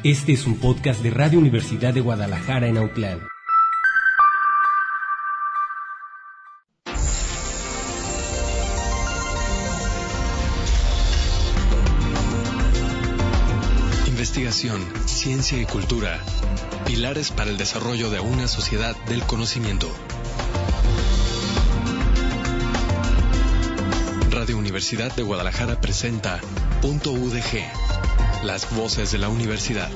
Este es un podcast de Radio Universidad de Guadalajara en Autlán. Investigación, ciencia y cultura. Pilares para el desarrollo de una sociedad del conocimiento. Radio Universidad de Guadalajara presenta Punto UDG. Las voces de la universidad.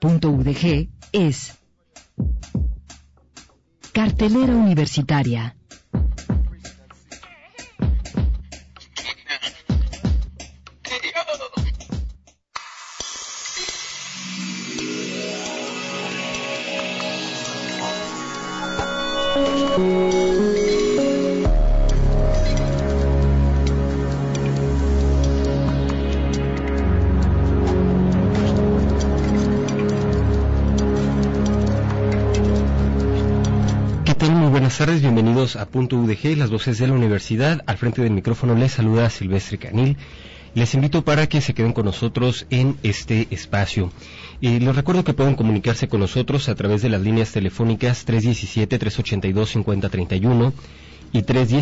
radio.udg es Cartelera Universitaria. Buenas tardes, bienvenidos a Punto UDG, las voces de la universidad. Al frente del micrófono les saluda Silvestre Canil. Les invito para que se queden con nosotros en este espacio. Les recuerdo que pueden comunicarse con nosotros a través de las líneas telefónicas 317-382-5031 y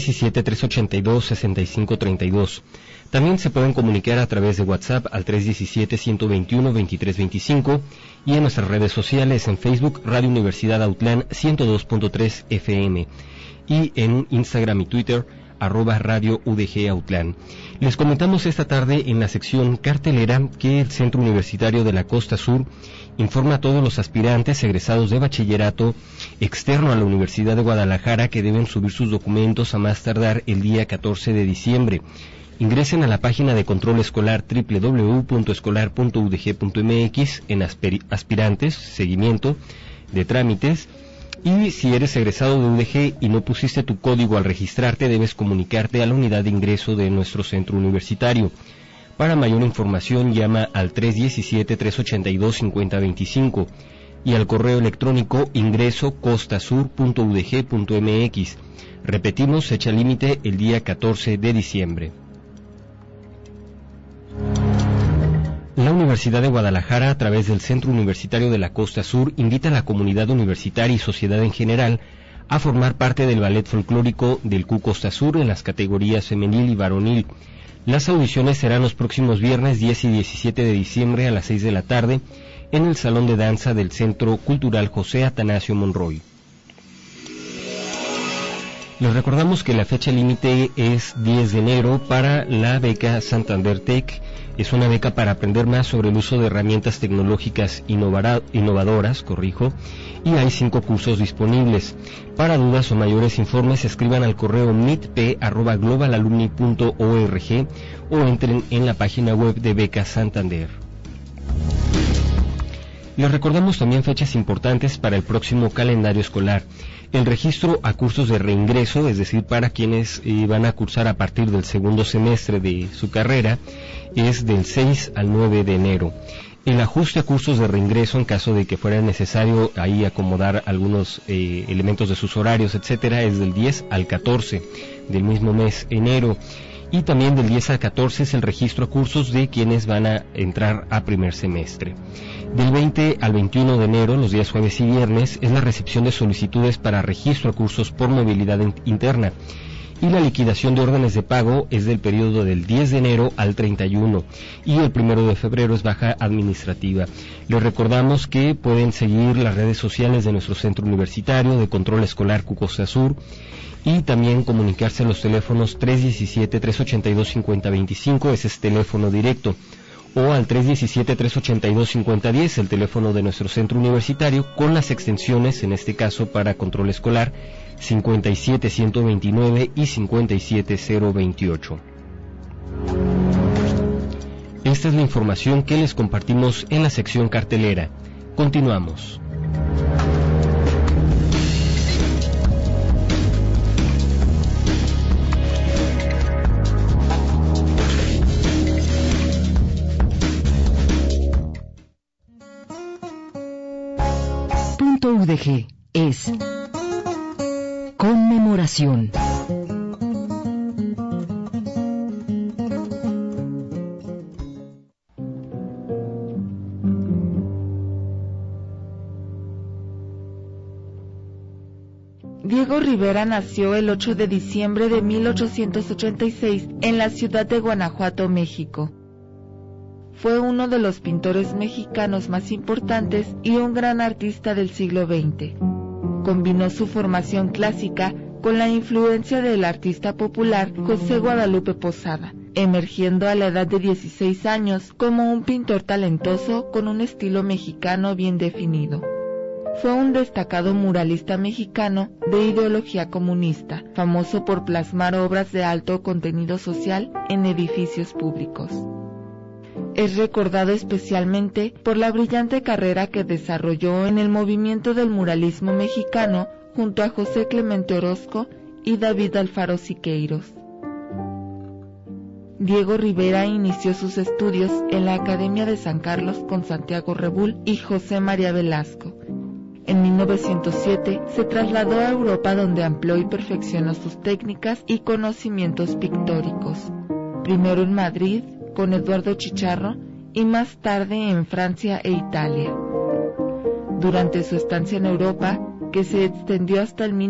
317-382-6532. También se pueden comunicar a través de WhatsApp al 317-121-2325 y en nuestras redes sociales en Facebook Radio Universidad Autlán 102.3 FM y en Instagram y Twitter @Radio UDG Autlán. Les comentamos esta tarde en la sección cartelera que el Centro Universitario de la Costa Sur informa a todos los aspirantes egresados de bachillerato externo a la Universidad de Guadalajara que deben subir sus documentos a más tardar el día 14 de diciembre. Ingresen a la página de control escolar www.escolar.udg.mx en aspirantes, seguimiento de trámites, y si eres egresado de UDG y no pusiste tu código al registrarte, debes comunicarte a la unidad de ingreso de nuestro centro universitario. Para mayor información llama al 317-382-5025 y al correo electrónico ingreso.costasur.udg.mx. Repetimos, fecha límite el día 14 de diciembre. La Universidad de Guadalajara, a través del Centro Universitario de la Costa Sur, invita a la comunidad universitaria y sociedad en general a formar parte del ballet folclórico del CU Costa Sur en las categorías femenil y varonil. Las audiciones serán los próximos viernes 10 y 17 de diciembre a las 6 de la tarde en el Salón de Danza del Centro Cultural José Atanasio Monroy. Les recordamos que la fecha límite es 10 de enero para la beca Santander Tech. Es una beca para aprender más sobre el uso de herramientas tecnológicas innovadoras, y hay 5 cursos disponibles. Para dudas o mayores informes, escriban al correo mitp@globalalumni.org o entren en la página web de Beca Santander. Les recordamos también fechas importantes para el próximo calendario escolar. El registro a cursos de reingreso, es decir, para quienes van a cursar a partir del segundo semestre de su carrera, es del 6 al 9 de enero. El ajuste a cursos de reingreso, en caso de que fuera necesario ahí acomodar algunos elementos de sus horarios, etcétera, es del 10 al 14 del mismo mes, enero. Y también del 10 al 14 es el registro a cursos de quienes van a entrar a primer semestre. Del 20 al 21 de enero, los días jueves y viernes, es la recepción de solicitudes para registro a cursos por movilidad interna. Y la liquidación de órdenes de pago es del periodo del 10 de enero al 31. Y el 1 de febrero es baja administrativa. Les recordamos que pueden seguir las redes sociales de nuestro centro universitario de control escolar CU Costa Sur y también comunicarse a los teléfonos 317-382-5025, ese es teléfono directo, o al 317-382-5010, el teléfono de nuestro centro universitario, con las extensiones, en este caso para control escolar, 57129 y 57028. Esta es la información que les compartimos en la sección cartelera. Continuamos. Punto UDG es conmemoración. Diego Rivera nació el 8 de diciembre de 1886 en la ciudad de Guanajuato, México. Fue uno de los pintores mexicanos más importantes y un gran artista del siglo XX. Combinó su formación clásica con la influencia del artista popular José Guadalupe Posada, emergiendo a la edad de 16 años como un pintor talentoso con un estilo mexicano bien definido. Fue un destacado muralista mexicano de ideología comunista, famoso por plasmar obras de alto contenido social en edificios públicos. Es recordado especialmente por la brillante carrera que desarrolló en el movimiento del muralismo mexicano junto a José Clemente Orozco y David Alfaro Siqueiros. Diego Rivera inició sus estudios en la Academia de San Carlos con Santiago Rebull y José María Velasco. En 1907 se trasladó a Europa, donde amplió y perfeccionó sus técnicas y conocimientos pictóricos, primero en Madrid con Eduardo Chicharro y más tarde en Francia e Italia. Durante su estancia en Europa, que se extendió hasta el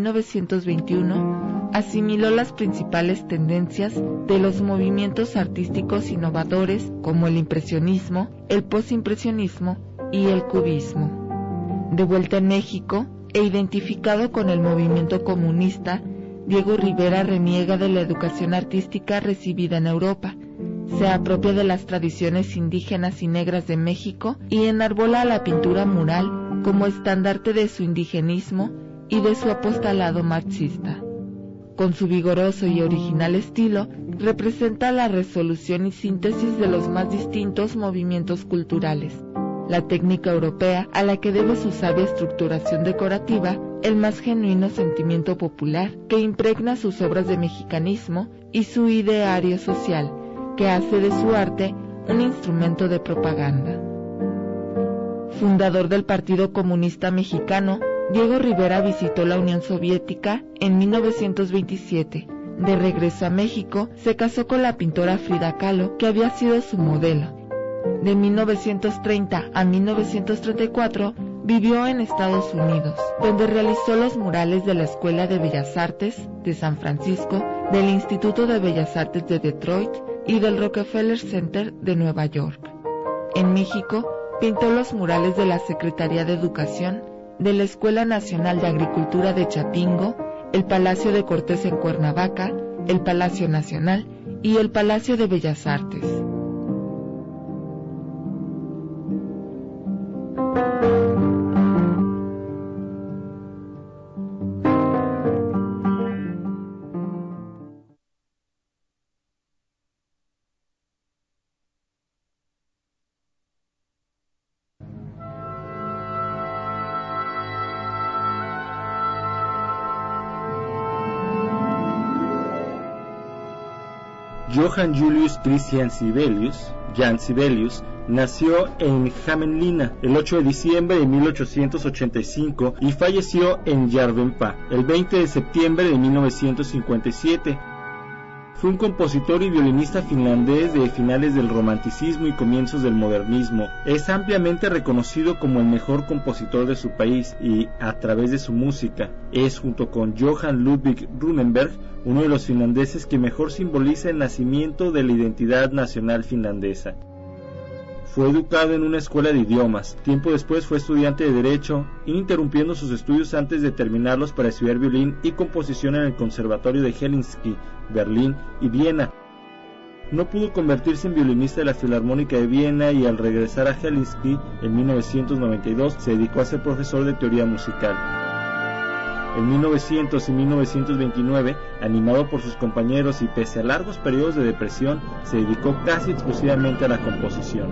1921, asimiló las principales tendencias de los movimientos artísticos innovadores como el impresionismo, el postimpresionismo y el cubismo. De vuelta en México e identificado con el movimiento comunista, Diego Rivera reniega de la educación artística recibida en Europa, se apropia de las tradiciones indígenas y negras de México y enarbola la pintura mural como estandarte de su indigenismo y de su apostolado marxista. Con su vigoroso y original estilo, representa la resolución y síntesis de los más distintos movimientos culturales, la técnica europea a la que debe su sabia estructuración decorativa, el más genuino sentimiento popular que impregna sus obras de mexicanismo y su ideario social, que hace de su arte un instrumento de propaganda. Fundador del Partido Comunista Mexicano, Diego Rivera visitó la Unión Soviética en 1927. De regreso a México, se casó con la pintora Frida Kahlo, que había sido su modelo. De 1930 a 1934 vivió en Estados Unidos, donde realizó los murales de la Escuela de Bellas Artes de San Francisco, del Instituto de Bellas Artes de Detroit y del Rockefeller Center de Nueva York. En México, pintó los murales de la Secretaría de Educación, de la Escuela Nacional de Agricultura de Chapingo, el Palacio de Cortés en Cuernavaca, el Palacio Nacional y el Palacio de Bellas Artes. Johann Julius Christian Sibelius, Jan Sibelius, nació en Hämeenlinna el 8 de diciembre de 1885 y falleció en Järvenpää el 20 de septiembre de 1957. Fue un compositor y violinista finlandés de finales del romanticismo y comienzos del modernismo. Es ampliamente reconocido como el mejor compositor de su país y, a través de su música, es, junto con Johan Ludvig Runeberg, uno de los finlandeses que mejor simboliza el nacimiento de la identidad nacional finlandesa. Fue educado en una escuela de idiomas. Tiempo después fue estudiante de Derecho, interrumpiendo sus estudios antes de terminarlos para estudiar violín y composición en el Conservatorio de Helsinki, Berlín y Viena. No pudo convertirse en violinista de la Filarmónica de Viena y al regresar a Helsinki en 1992 se dedicó a ser profesor de teoría musical. En 1900 y 1929, animado por sus compañeros y pese a largos periodos de depresión, se dedicó casi exclusivamente a la composición.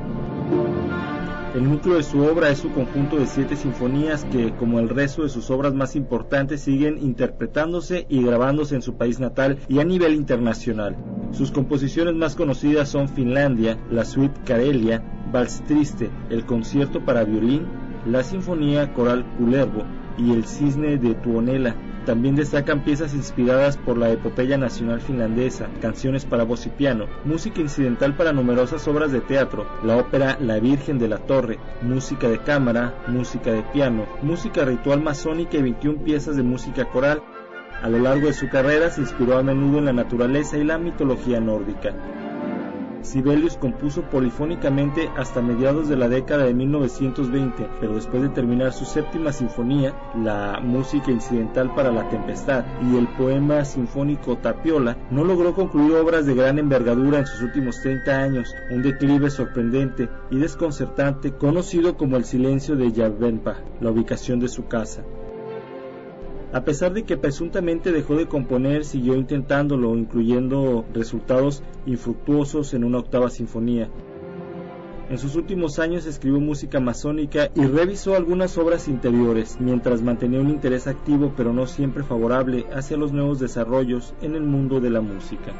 El núcleo de su obra es su conjunto de 7 sinfonías que, como el resto de sus obras más importantes, siguen interpretándose y grabándose en su país natal y a nivel internacional. Sus composiciones más conocidas son Finlandia, la suite Karelia, Vals Triste, el concierto para violín, la sinfonía coral Kullervo y el cisne de Tuonela. También destacan piezas inspiradas por la epopeya nacional finlandesa, canciones para voz y piano, música incidental para numerosas obras de teatro, la ópera La Virgen de la Torre, música de cámara, música de piano, música ritual masónica y 21 piezas de música coral. A lo largo de su carrera se inspiró a menudo en la naturaleza y la mitología nórdica. Sibelius compuso polifónicamente hasta mediados de la década de 1920, pero después de terminar su séptima sinfonía, la música incidental para la tempestad y el poema sinfónico Tapiola, no logró concluir obras de gran envergadura en sus últimos 30 años, un declive sorprendente y desconcertante conocido como el silencio de Yarvenpah, la ubicación de su casa. A pesar de que presuntamente dejó de componer, siguió intentándolo, incluyendo resultados infructuosos en una octava sinfonía. En sus últimos años escribió música masónica y revisó algunas obras interiores, mientras mantenía un interés activo pero no siempre favorable hacia los nuevos desarrollos en el mundo de la música.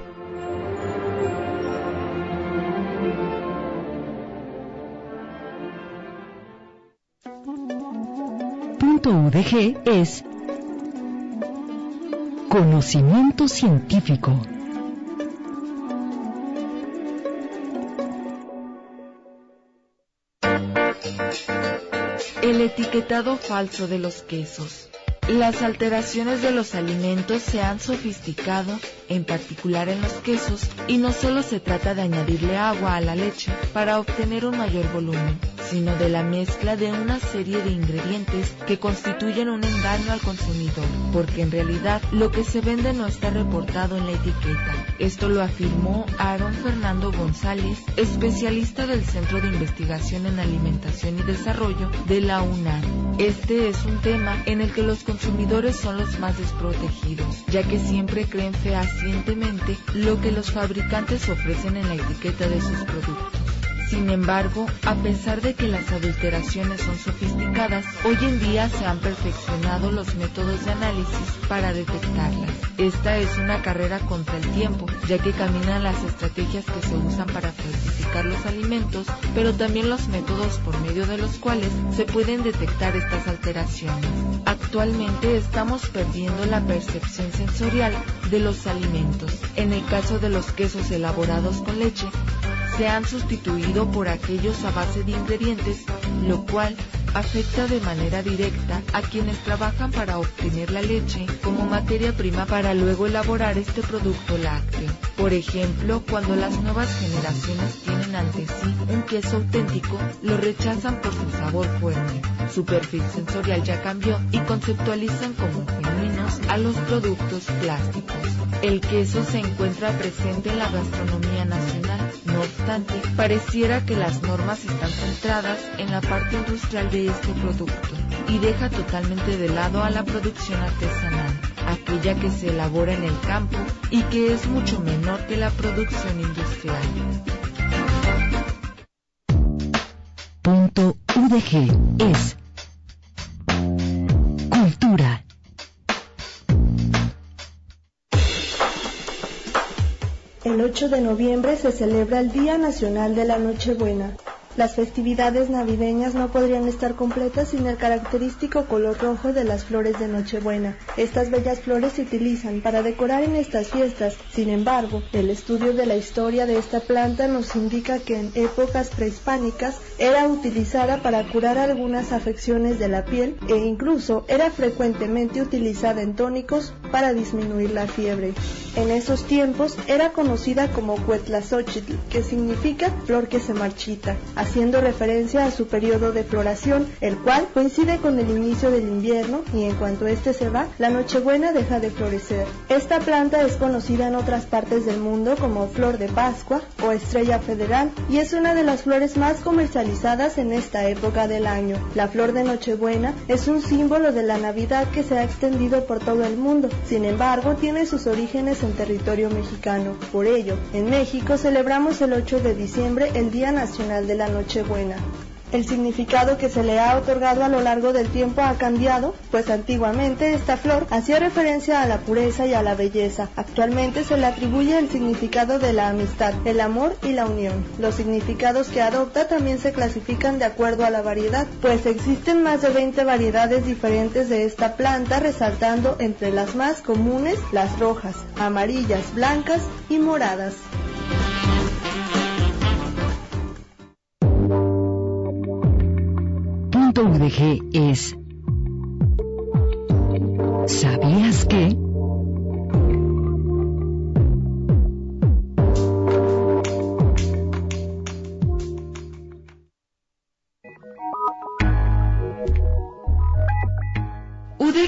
.udg es conocimiento científico. El etiquetado falso de los quesos. Las alteraciones de los alimentos se han sofisticado, en particular en los quesos, y no solo se trata de añadirle agua a la leche para obtener un mayor volumen, sino de la mezcla de una serie de ingredientes que constituyen un engaño al consumidor, porque en realidad lo que se vende no está reportado en la etiqueta. Esto lo afirmó Aaron Fernando González, especialista del Centro de Investigación en Alimentación y Desarrollo de la UNAM. Este es un tema en el que los consumidores son los más desprotegidos, ya que siempre creen fehacientemente lo que los fabricantes ofrecen en la etiqueta de sus productos. Sin embargo, a pesar de que las adulteraciones son sofisticadas, hoy en día se han perfeccionado los métodos de análisis para detectarlas. Esta es una carrera contra el tiempo, ya que caminan las estrategias que se usan para falsificar los alimentos, pero también los métodos por medio de los cuales se pueden detectar estas alteraciones. Actualmente estamos perdiendo la percepción sensorial de los alimentos. En el caso de los quesos elaborados con leche, se han sustituido por aquellos a base de ingredientes, lo cual afecta de manera directa a quienes trabajan para obtener la leche como materia prima para luego elaborar este producto lácteo. Por ejemplo, cuando las nuevas generaciones tienen ante sí un queso auténtico, lo rechazan por su sabor fuerte. Su perfil sensorial ya cambió y conceptualizan como genuinos a los productos plásticos. El queso se encuentra presente en la gastronomía nacional. No obstante, pareciera que las normas están centradas en la parte industrial de este producto y deja totalmente de lado a la producción artesanal, aquella que se elabora en el campo y que es mucho menor que la producción industrial. .udg es cultura. El 8 de noviembre se celebra el Día Nacional de la Nochebuena. Las festividades navideñas no podrían estar completas sin el característico color rojo de las flores de Nochebuena. Estas bellas flores se utilizan para decorar en estas fiestas. Sin embargo, el estudio de la historia de esta planta nos indica que en épocas prehispánicas era utilizada para curar algunas afecciones de la piel e incluso era frecuentemente utilizada en tónicos para disminuir la fiebre. En esos tiempos era conocida como Cuetlazóchitl, que significa flor que se marchita, haciendo referencia a su periodo de floración, el cual coincide con el inicio del invierno y en cuanto este se va, la Nochebuena deja de florecer. Esta planta es conocida en otras partes del mundo como flor de Pascua o estrella federal y es una de las flores más comercializadas en esta época del año. La flor de Nochebuena es un símbolo de la Navidad que se ha extendido por todo el mundo, sin embargo tiene sus orígenes en territorio mexicano. Por ello, en México celebramos el 8 de diciembre el Día Nacional de la Nochebuena. El significado que se le ha otorgado a lo largo del tiempo ha cambiado, pues antiguamente esta flor hacía referencia a la pureza y a la belleza. Actualmente se le atribuye el significado de la amistad, el amor y la unión. Los significados que adopta también se clasifican de acuerdo a la variedad, pues existen más de 20 variedades diferentes de esta planta, resaltando entre las más comunes las rojas, amarillas, blancas y moradas. .udg es ¿sabías qué?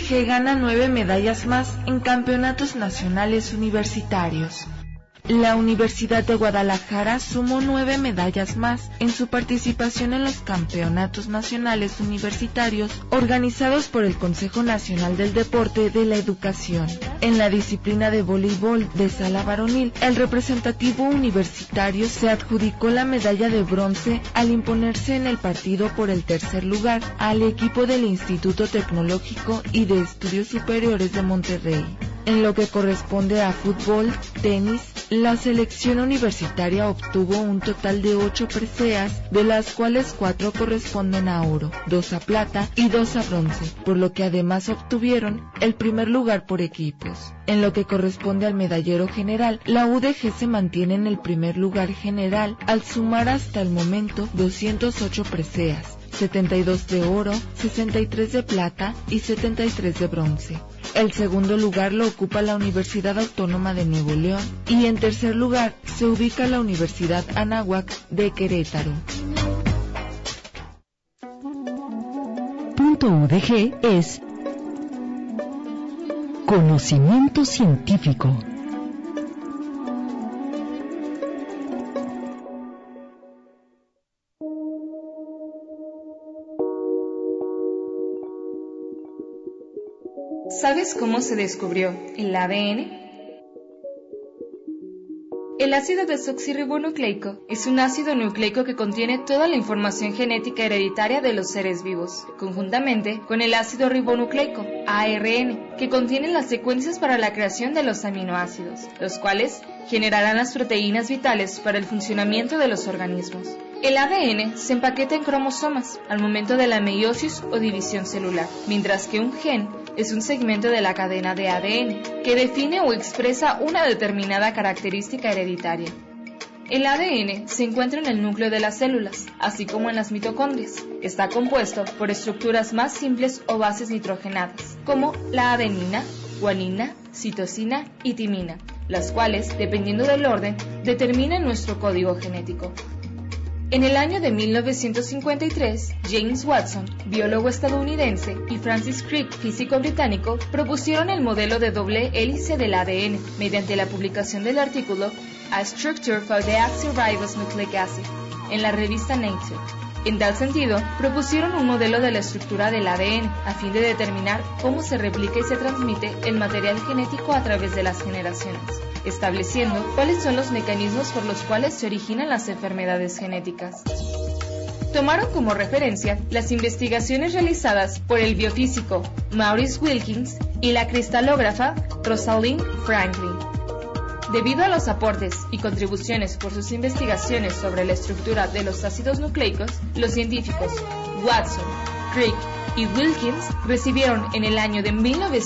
UDG gana 9 medallas más en campeonatos nacionales universitarios. La Universidad de Guadalajara sumó 9 medallas más en su participación en los campeonatos nacionales universitarios organizados por el Consejo Nacional del Deporte de la Educación. En la disciplina de voleibol de sala varonil, el representativo universitario se adjudicó la medalla de bronce al imponerse en el partido por el tercer lugar al equipo del Instituto Tecnológico y de Estudios Superiores de Monterrey. En lo que corresponde a fútbol, tenis, la selección universitaria obtuvo un total de 8 preseas, de las cuales 4 corresponden a oro, 2 a plata y 2 a bronce, por lo que además obtuvieron el primer lugar por equipos. En lo que corresponde al medallero general, la UDG se mantiene en el primer lugar general al sumar hasta el momento 208 preseas, 72 de oro, 63 de plata y 73 de bronce. El segundo lugar lo ocupa la Universidad Autónoma de Nuevo León y en tercer lugar se ubica la Universidad Anáhuac de Querétaro. Punto UDG es conocimiento científico. ¿Sabes cómo se descubrió el ADN? El ácido desoxirribonucleico es un ácido nucleico que contiene toda la información genética hereditaria de los seres vivos, conjuntamente con el ácido ribonucleico, ARN, que contiene las secuencias para la creación de los aminoácidos, los cuales generarán las proteínas vitales para el funcionamiento de los organismos. El ADN se empaqueta en cromosomas al momento de la meiosis o división celular, mientras que un gen es un segmento de la cadena de ADN que define o expresa una determinada característica hereditaria. El ADN se encuentra en el núcleo de las células, así como en las mitocondrias. Está compuesto por estructuras más simples o bases nitrogenadas, como la adenina, guanina, citosina y timina, las cuales, dependiendo del orden, determinan nuestro código genético. En el año de 1953, James Watson, biólogo estadounidense, y Francis Crick, físico británico, propusieron el modelo de doble hélice del ADN mediante la publicación del artículo A Structure for Deoxyribose Nucleic Acid en la revista Nature. En tal sentido, propusieron un modelo de la estructura del ADN a fin de determinar cómo se replica y se transmite el material genético a través de las generaciones, estableciendo cuáles son los mecanismos por los cuales se originan las enfermedades genéticas. Tomaron como referencia las investigaciones realizadas por el biofísico Maurice Wilkins y la cristalógrafa Rosalind Franklin. Debido a los aportes y contribuciones por sus investigaciones sobre la estructura de los ácidos nucleicos, los científicos Watson, Crick y Wilkins recibieron en el año de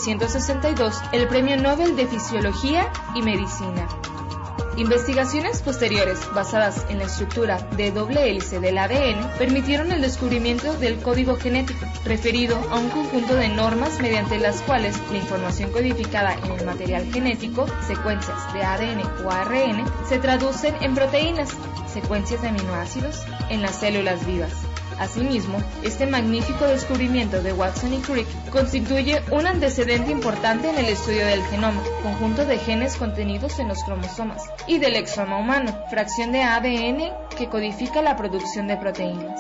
1962 el Premio Nobel de Fisiología y Medicina. Investigaciones posteriores basadas en la estructura de doble hélice del ADN permitieron el descubrimiento del código genético, referido a un conjunto de normas mediante las cuales la información codificada en el material genético, secuencias de ADN o ARN, se traducen en proteínas, secuencias de aminoácidos, en las células vivas. Asimismo, este magnífico descubrimiento de Watson y Crick constituye un antecedente importante en el estudio del genoma, conjunto de genes contenidos en los cromosomas, y del exoma humano, fracción de ADN que codifica la producción de proteínas.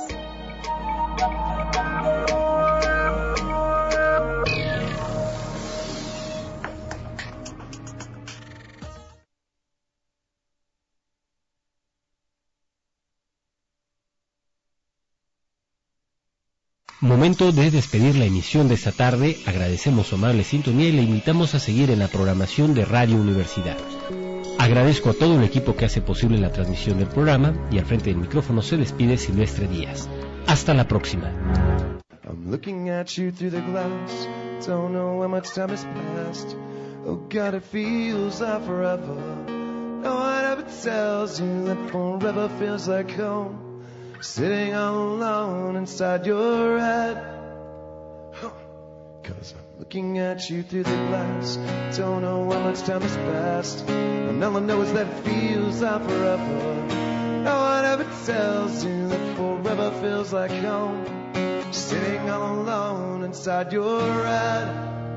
Momento de despedir la emisión de esta tarde. Agradecemos su amable sintonía y le invitamos a seguir en la programación de Radio Universidad. Agradezco a todo el equipo que hace posible la transmisión del programa y al frente del micrófono se despide Silvestre Díaz. Hasta la próxima. I'm looking at you through the glass. Don't know how much time has passed. Oh God, it feels like forever. No one ever tells you that forever feels like home. Sitting all alone inside your head. Cause I'm looking at you through the glass. Don't know how much time has passed. And all I know is that it feels like forever. No one ever tells you that forever feels like home. Sitting all alone inside your head.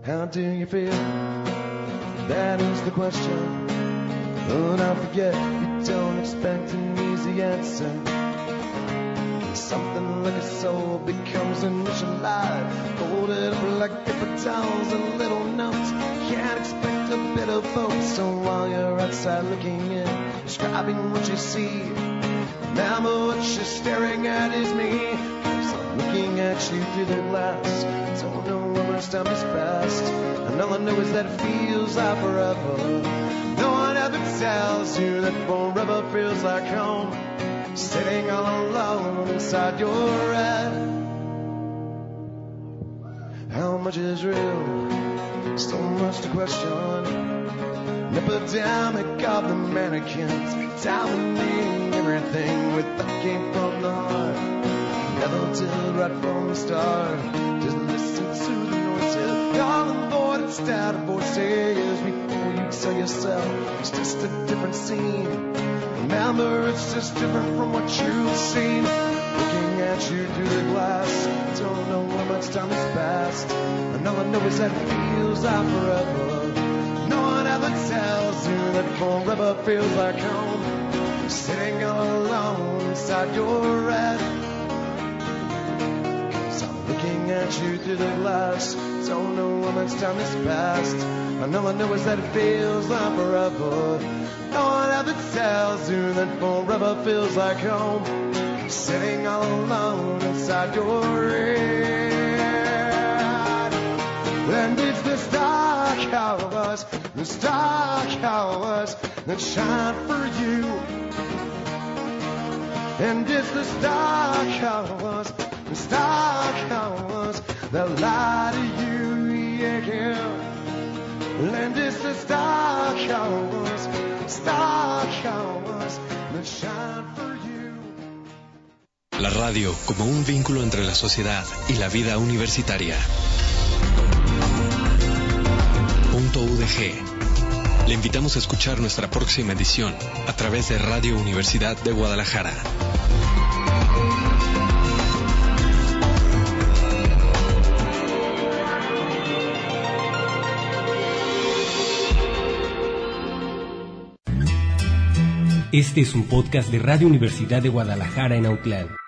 How do you feel? That is the question. Oh, don't forget, you don't expect an easy answer. Something like a soul becomes initialized, folded up like paper towels and little notes. Can't expect a bit of both. So while you're outside looking in, describing what you see, remember what you're staring at is me. 'Cause I'm looking at you through the glass. Don't know how much time has passed, and all I know is that it feels like forever. No one ever tells you that forever feels like home, sitting all alone inside your head. How much is real? So much to question. An epidemic of the mannequins, dominating everything with that came from the heart. Never did right from the start. Just listen to the noises, all avoid instead of voices before you tell yourself it's just a different scene. Remember, it's just different from what you've seen. Looking at you through the glass, don't know how much time has passed, and all I know is that it feels like forever. No one ever tells you that forever feels like home, sitting all alone inside your head. 'Cause I'm looking at you through the glass, don't know how much time has passed, and all I know is that it feels like forever. No one ever tells you that forever feels like home, sitting all alone inside your head. And it's this dark hours, this dark hours that shine for you. And it's this dark hours that lie to you, yeah. And it's this dark hours that shine for you. La radio como un vínculo entre la sociedad y la vida universitaria. .udg. Le invitamos a escuchar nuestra próxima edición a través de Radio Universidad de Guadalajara. Este es un podcast de Radio Universidad de Guadalajara en Autlán.